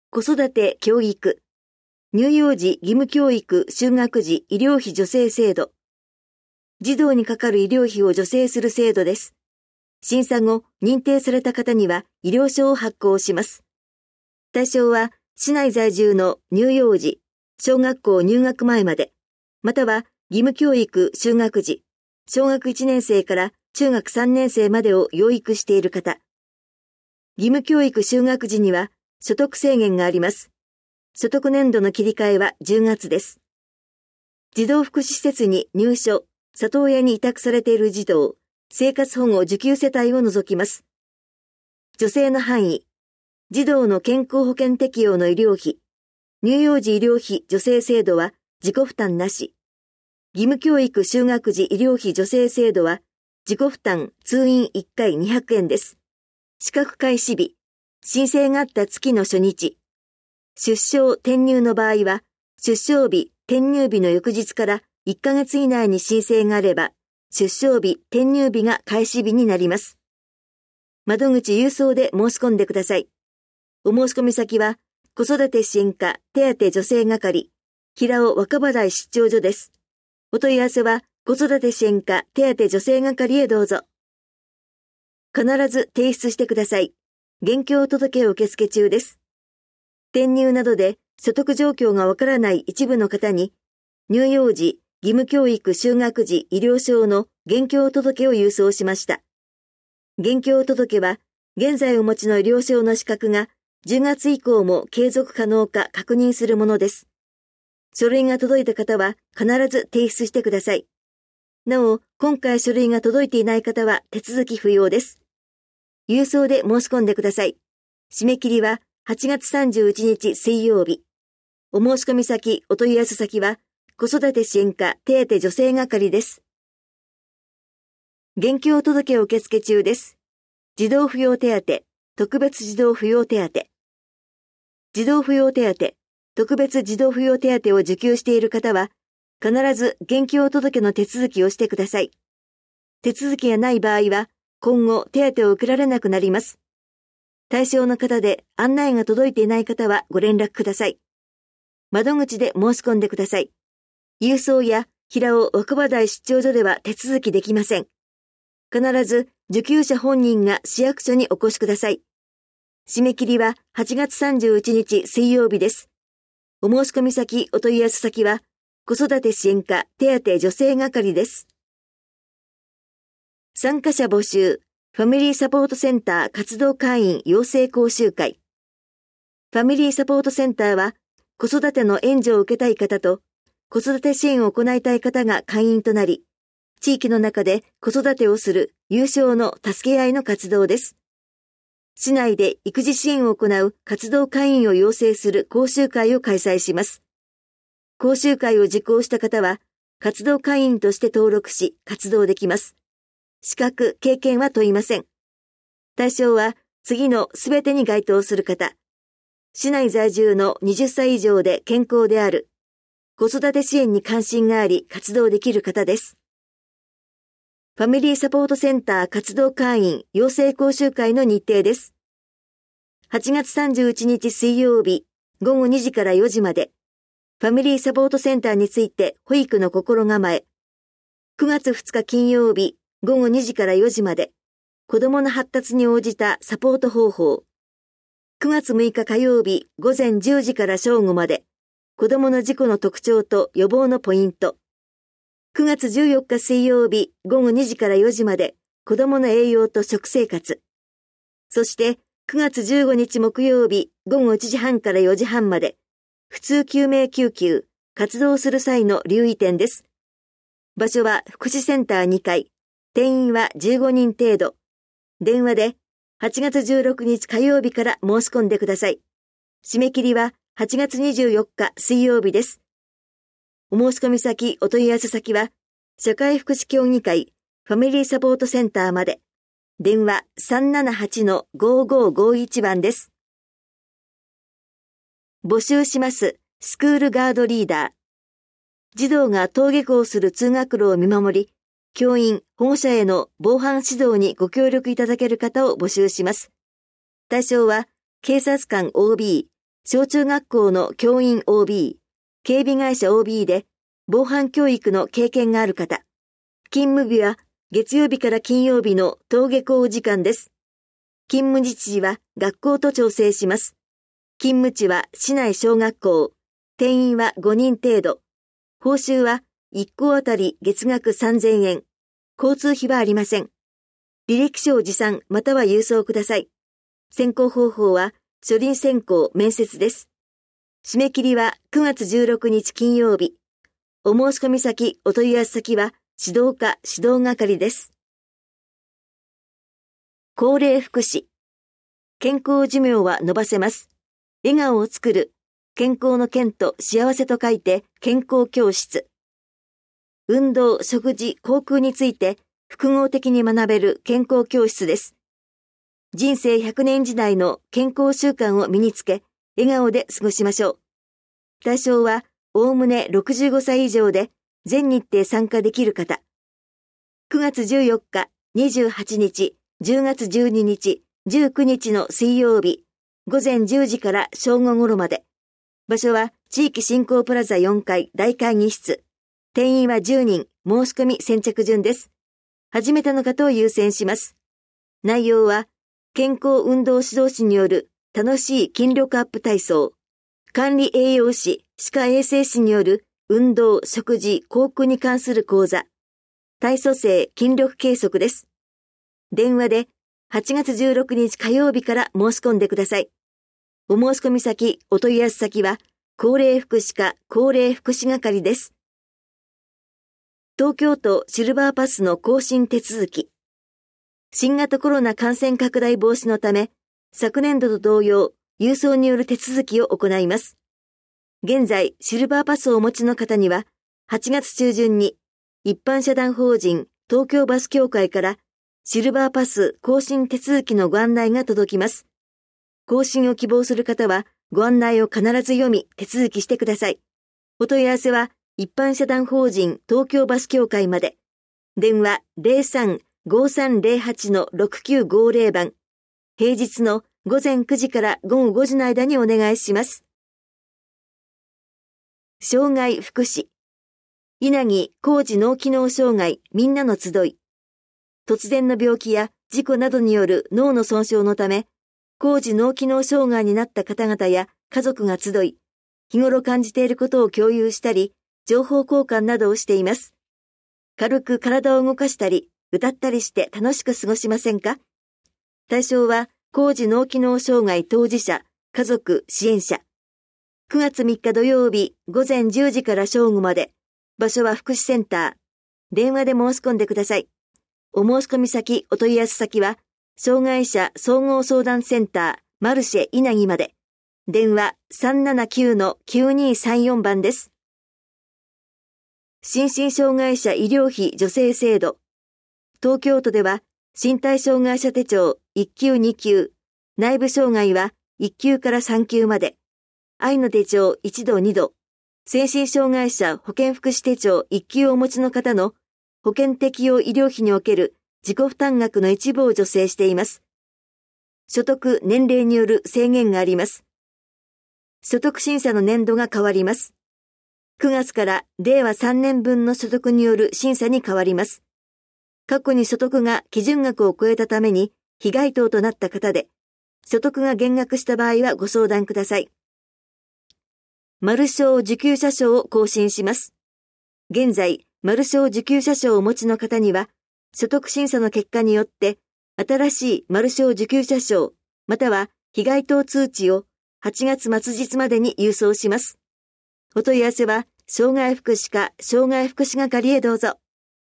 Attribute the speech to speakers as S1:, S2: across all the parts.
S1: 子育て教育、乳幼児義務教育就学時医療費助成制度、児童にかかる医療費を助成する制度です。審査後、認定された方には医療証を発行します。対象は、市内在住の乳幼児、小学校入学前まで、または義務教育就学時、小学1年生から中学3年生までを養育している方。義務教育就学時には所得制限があります。所得年度の切り替えは10月です。児童福祉施設に入所、里親に委託されている児童、生活保護受給世帯を除きます。助成の範囲、児童の健康保険適用の医療費、乳幼児医療費助成制度は自己負担なし。義務教育就学時医療費助成制度は自己負担通院1回200円です。資格開始日、申請があった月の初日、出生転入の場合は、出生日転入日の翌日から1ヶ月以内に申請があれば、出生日転入日が開始日になります。窓口郵送で申し込んでください。お申し込み先は、子育て支援課手当助成係、平尾若葉台出張所です。お問い合わせは、子育て支援課手当助成係へどうぞ。必ず提出してください。現況届受付中です。転入などで所得状況がわからない一部の方に、乳幼児義務教育就学時医療証の現況届を郵送しました。現況届は、現在お持ちの医療証の資格が10月以降も継続可能か確認するものです。書類が届いた方は必ず提出してください。なお、今回書類が届いていない方は手続き不要です。郵送で申し込んでください。締め切りは8月31日水曜日。お申し込み先、お問い合わせ先は、子育て支援課手当助成係です。現況届受付中です。児童扶養手当、特別児童扶養手当。児童扶養手当、特別児童扶養手当を受給している方は、必ず現況届の手続きをしてください。手続きがない場合は、今後手当を受けられなくなります。対象の方で案内が届いていない方はご連絡ください。窓口で申し込んでください。郵送や平尾若葉台出張所では手続きできません。必ず受給者本人が市役所にお越しください。締め切りは8月31日水曜日です。お申し込み先、お問い合わせ先は、子育て支援課手当助成係です。参加者募集、ファミリーサポートセンター活動会員養成講習会。ファミリーサポートセンターは、子育ての援助を受けたい方と、子育て支援を行いたい方が会員となり、地域の中で子育てをする有償の助け合いの活動です。市内で育児支援を行う活動会員を養成する講習会を開催します。講習会を受講した方は、活動会員として登録し、活動できます。資格、経験は問いません。対象は、次のすべてに該当する方。市内在住の20歳以上で健康である。子育て支援に関心があり、活動できる方です。ファミリーサポートセンター活動会員養成講習会の日程です。8月31日水曜日、午後2時から4時まで。ファミリーサポートセンターについて保育の心構え。9月2日金曜日、午後2時から4時まで。子どもの発達に応じたサポート方法。9月6日火曜日、午前10時から正午まで。子どもの事故の特徴と予防のポイント。9月14日水曜日、午後2時から4時まで。子どもの栄養と食生活。そして、9月15日木曜日、午後1時半から4時半まで。普通救命救急、活動する際の留意点です。場所は福祉センター2階。定員は15人程度。電話で8月16日火曜日から申し込んでください。締め切りは8月24日水曜日です。お申し込み先、お問い合わせ先は、社会福祉協議会ファミリーサポートセンターまで。電話 378-5551 番です。募集します。スクールガードリーダー。児童が登下校する通学路を見守り、教員、保護者への防犯指導にご協力いただける方を募集します。対象は、警察官 OB、 小中学校の教員 OB、警備会社 OB で防犯教育の経験がある方。勤務日は月曜日から金曜日の登下校時間です。勤務日時は学校と調整します。勤務地は市内小学校。定員は5人程度。報酬は1校あたり月額3000円。交通費はありません。履歴書を持参または郵送ください。選考方法は書類選考面接です。締め切りは9月16日金曜日。お申し込み先、お問い合わせ先は指導課指導係です。高齢福祉。健康寿命は伸ばせます。笑顔を作る。健康の健と幸せと書いて健康教室。運動、食事、口腔について複合的に学べる健康教室です。人生100年時代の健康習慣を身につけ、笑顔で過ごしましょう。対象はおおむね65歳以上で全日程参加できる方。9月14日、28日、10月12日、19日の水曜日、午前10時から正午頃まで。場所は地域振興プラザ4階大会議室。定員は10人、申し込み先着順です。初めての方を優先します。内容は、健康運動指導士による楽しい筋力アップ体操、管理栄養士、歯科衛生士による運動、食事、口腔に関する講座、体組成筋力計測です。電話で8月16日火曜日から申し込んでください。お申し込み先、お問い合わせ先は、高齢福祉課高齢福祉係です。東京都シルバーパスの更新手続き。新型コロナ感染拡大防止のため、昨年度と同様、郵送による手続きを行います。現在、シルバーパスをお持ちの方には、8月中旬に、一般社団法人東京バス協会から、シルバーパス更新手続きのご案内が届きます。更新を希望する方は、ご案内を必ず読み、手続きしてください。お問い合わせは、一般社団法人東京バス協会まで。電話03-5308-6950番。平日の午前9時から午後5時の間にお願いします。障害福祉。稲城高次脳機能障害みんなの集い。突然の病気や事故などによる脳の損傷のため、高次脳機能障害になった方々や家族が集い、日頃感じていることを共有したり、情報交換などをしています。軽く体を動かしたり、歌ったりして楽しく過ごしませんか？対象は、高次脳機能障害当事者、家族、支援者。9月3日土曜日、午前10時から正午まで。場所は福祉センター。電話で申し込んでください。お申し込み先、お問い合わせ先は、障害者総合相談センター、マルシェ稲城まで。電話 379-9234 番です。心身障害者医療費助成制度。東京都では、身体障害者手帳1級2級、内部障害は1級から3級まで、愛の手帳1度2度、精神障害者保健福祉手帳1級をお持ちの方の保険適用医療費における自己負担額の一部を助成しています。所得年齢による制限があります。所得審査の年度が変わります。9月から令和3年分の所得による審査に変わります。過去に所得が基準額を超えたために被害等となった方で、所得が減額した場合はご相談ください。マルショー受給者証を更新します。現在、マルショー受給者証をお持ちの方には、所得審査の結果によって、新しいマルショー受給者証、または被害等通知を8月末日までに郵送します。お問い合わせは、障害福祉課障害福祉係へどうぞ。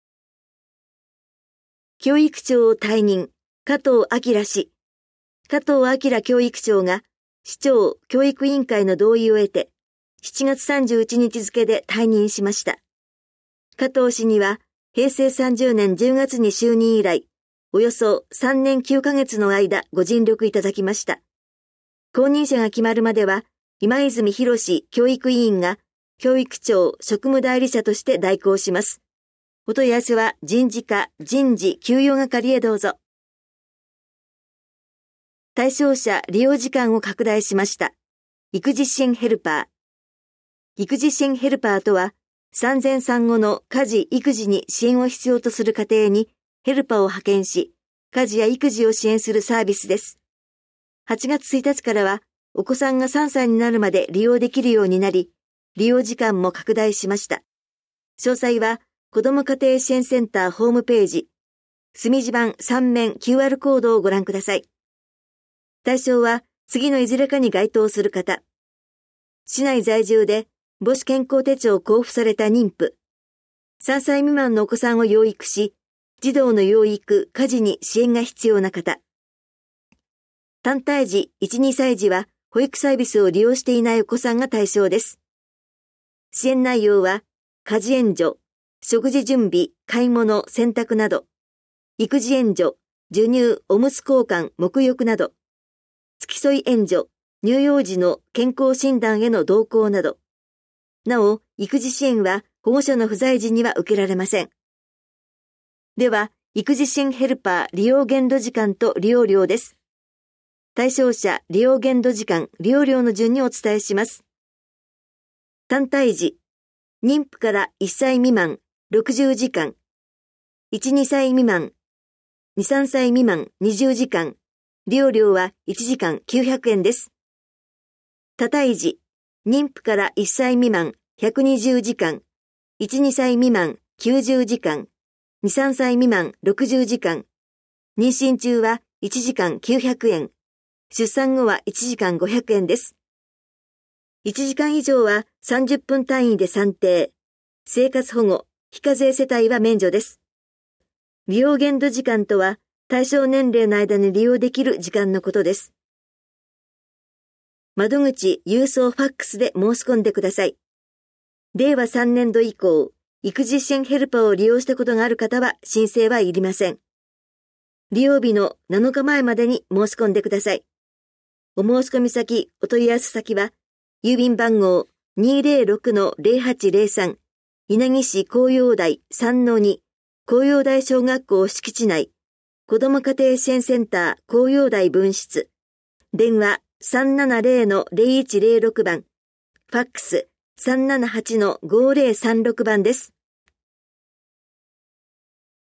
S1: 教育長を退任、加藤明氏。加藤明教育長が、市長教育委員会の同意を得て、7月31日付で退任しました。加藤氏には、平成30年10月に就任以来、およそ3年9ヶ月の間ご尽力いただきました。後任者が決まるまでは、今泉博教育委員が教育長職務代理者として代行します。お問い合わせは人事課人事給与係へどうぞ。対象者利用時間を拡大しました。 育児支援ヘルパー。育児支援ヘルパーとは、産前産後の家事・育児に支援を必要とする家庭にヘルパーを派遣し、家事や育児を支援するサービスです。8月1日からは、お子さんが3歳になるまで利用できるようになり、利用時間も拡大しました。詳細は、子ども家庭支援センターホームページ、墨字版3面 QR コードをご覧ください。対象は、次のいずれかに該当する方。市内在住で母子健康手帳を交付された妊婦。3歳未満のお子さんを養育し、児童の養育・家事に支援が必要な方。単胎児1、2歳児は保育サービスを利用していないお子さんが対象です。支援内容は、家事援助、食事準備、買い物、洗濯など、育児援助、授乳、おむつ交換、沐浴など、付き添い援助、乳幼児の健康診断への同行など。なお、育児支援は保護者の不在時には受けられません。では、育児支援ヘルパー利用限度時間と利用料です。対象者、利用限度時間、利用料の順にお伝えします。単胎児、妊婦から1歳未満、60時間。1、2歳未満、2、3歳未満、20時間。利用料は1時間900円です。多胎児、妊婦から1歳未満120時間、1、2歳未満90時間、2、3歳未満60時間、妊娠中は1時間900円、出産後は1時間500円です。1時間以上は30分単位で算定、生活保護、非課税世帯は免除です。利用限度時間とは、対象年齢の間に利用できる時間のことです。窓口、郵送、ファックスで申し込んでください。令和3年度以降、育児支援ヘルパーを利用したことがある方は申請はいりません。利用日の7日前までに申し込んでください。お申し込み先、お問い合わせ先は、郵便番号 206-0803 稲城市紅葉台 3-2 紅葉台小学校敷地内子ども家庭支援センター紅葉台分室。電話 370-0106 番。ファックス 378-5036 番です。